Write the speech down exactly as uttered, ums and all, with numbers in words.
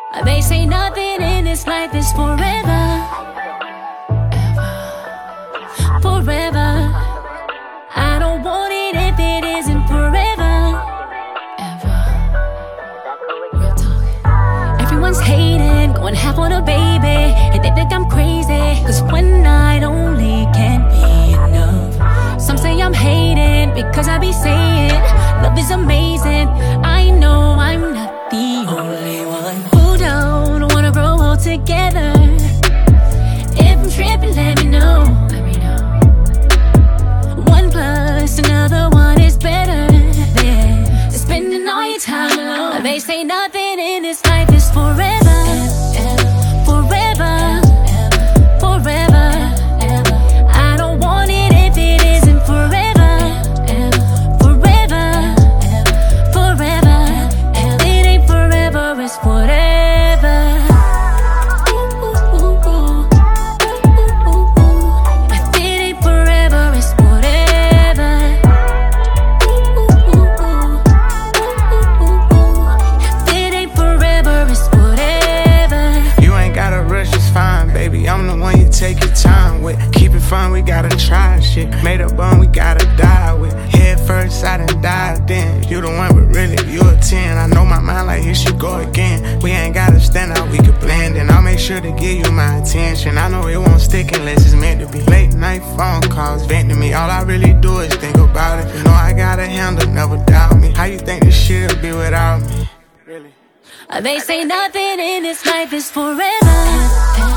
They say nothing in this life is forever, forever. I don't want it if it isn't forever, ever. Real talk. Everyone's hating, going half on a baby, and they think I'm crazy, cause one night only can't be enough. Some say I'm hating because I be saying love is amazing. I know I'm not the only one who don't wanna grow old together. If I'm tripping, let me know. Let me know. One plus another one is better than spending all your time alone. They say nothing in this life is forever, forever, forever. I don't want it if it isn't forever, forever, forever. It ain't forever, it's whatever. If it ain't forever, it's whatever. If it ain't forever, it's whatever. You ain't gotta rush, it's fine, baby. I'm the one you take your time with. Keep it fun, we gotta try shit. Made a bun, we gotta die with. Head first, I done dive then. You the one, but really, you a ten. I know my mind like here she go again. We ain't gotta stand out, we could blend. And I'll make sure to give you my attention. I know it won't stick unless it's meant to be. Late night phone calls, vent to me. All I really do is think about it. You know I got a handle, never doubt me. How you think this shit'll be without me? Really? They say nothing in this life is forever.